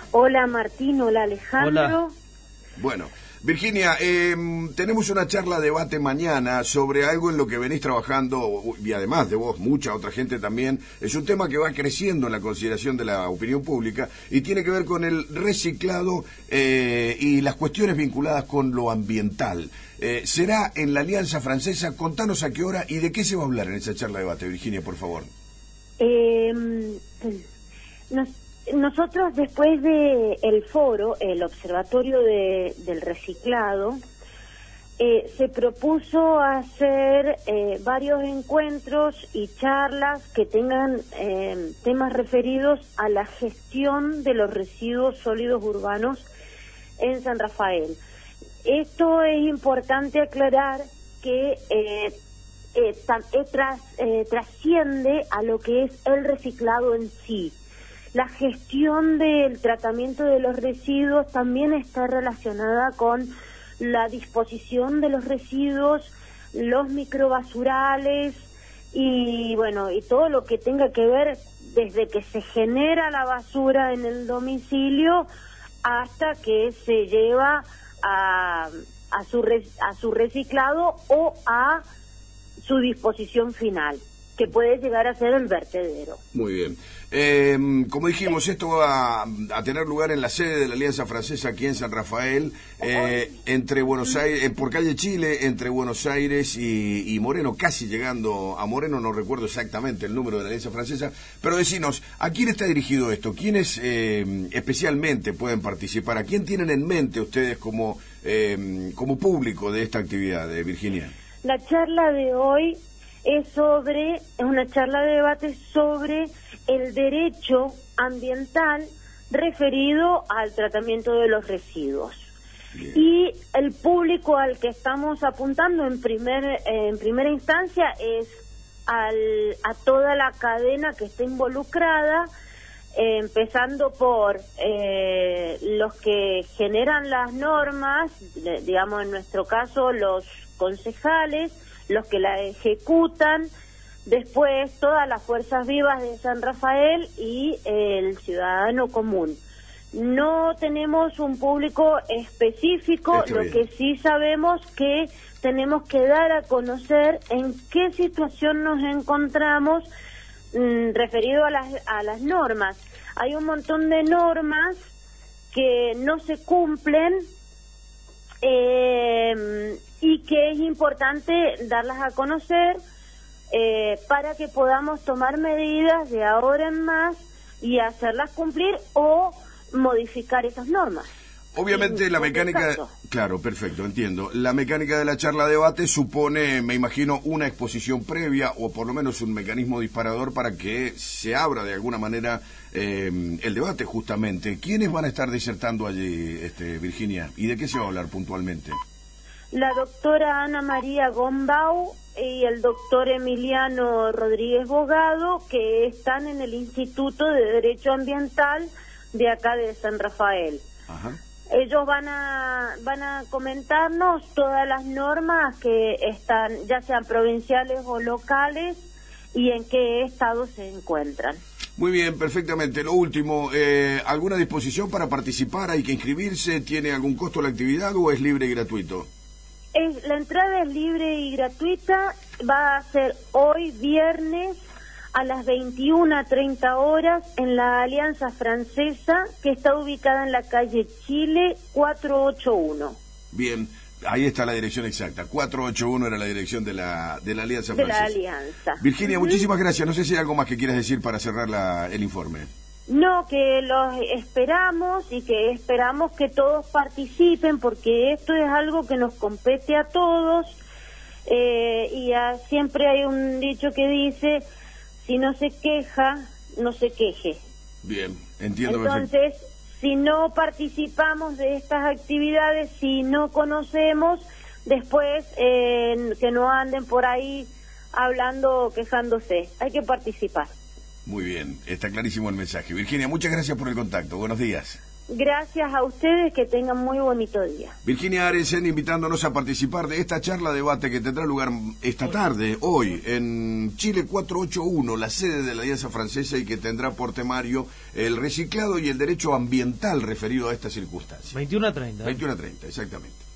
Hola Martín, hola Alejandro. Hola. Bueno, Virginia, tenemos una charla debate mañana sobre algo en lo que venís trabajando, y además de vos, mucha otra gente también. Es un tema que va creciendo en la consideración de la opinión pública y tiene que ver con el reciclado y las cuestiones vinculadas con lo ambiental. Será en la Alianza Francesa. Contanos a qué hora y de qué se va a hablar en esa charla debate, Virginia, por favor. Nosotros, después de el foro, el Observatorio del Reciclado, se propuso hacer varios encuentros y charlas que tengan temas referidos a la gestión de los residuos sólidos urbanos en San Rafael. Esto es importante aclarar que trasciende a lo que es el reciclado en sí. La gestión del tratamiento de los residuos también está relacionada con la disposición de los residuos, los microbasurales y bueno, y todo lo que tenga que ver desde que se genera la basura en el domicilio hasta que se lleva a su reciclado o a su disposición final, que puede llegar a ser el vertedero. Muy bien. Como dijimos, esto va a tener lugar en la sede de la Alianza Francesa aquí en San Rafael, entre Buenos Aires, por calle Chile, entre Buenos Aires y Moreno, casi llegando a Moreno, no recuerdo exactamente el número de la Alianza Francesa, pero decinos, ¿a quién está dirigido esto? ¿Quiénes especialmente pueden participar? ¿A quién tienen en mente ustedes como público de esta actividad, Virginia? La charla de hoy es una charla de debate sobre el derecho ambiental referido al tratamiento de los residuos. Bien. Y el público al que estamos apuntando en primera instancia es a toda la cadena que está involucrada, empezando por los que generan las normas, digamos en nuestro caso los concejales, los que la ejecutan, después todas las fuerzas vivas de San Rafael y el ciudadano común. No tenemos un público específico, lo que sí sabemos que tenemos que dar a conocer en qué situación nos encontramos referido a las normas. Hay un montón de normas que no se cumplen y que es importante darlas a conocer para que podamos tomar medidas de ahora en más y hacerlas cumplir o modificar esas normas. Obviamente la mecánica, claro, perfecto, entiendo. La mecánica de la charla debate supone, me imagino, una exposición previa o por lo menos un mecanismo disparador para que se abra de alguna manera el debate justamente. ¿Quiénes van a estar disertando allí, Virginia? ¿Y de qué se va a hablar puntualmente? La doctora Ana María Gombau y el doctor Emiliano Rodríguez Bogado, que están en el Instituto de Derecho Ambiental de acá de San Rafael. Ajá. Ellos van a comentarnos todas las normas que están, ya sean provinciales o locales, y en qué estado se encuentran. Muy bien, perfectamente. Lo último, ¿alguna disposición para participar? ¿Hay que inscribirse? ¿Tiene algún costo la actividad o es libre y gratuito? La entrada es libre y gratuita. Va a ser hoy viernes a las 21:30 horas en la Alianza Francesa, que está ubicada en la calle Chile 481. Bien, ahí está la dirección exacta. 481 era la dirección de la Alianza Francesa. De la Alianza. Virginia, muchísimas gracias. No sé si hay algo más que quieras decir para cerrar el informe. No, que los esperamos y que esperamos que todos participen, porque esto es algo que nos compete a todos, siempre hay un dicho que dice: si no se queja, no se queje. Bien, entiendo. Entonces, si no participamos de estas actividades, si no conocemos, después que no anden por ahí hablando, quejándose. Hay que participar. Muy bien, está clarísimo el mensaje. Virginia, muchas gracias por el contacto. Buenos días. Gracias a ustedes, que tengan muy bonito día. Virginia Arensen invitándonos a participar de esta charla debate que tendrá lugar esta tarde, hoy, en Chile 481, la sede de la Alianza Francesa, y que tendrá por temario el reciclado y el derecho ambiental referido a esta circunstancia. 21 a 30. 21 a 30, exactamente.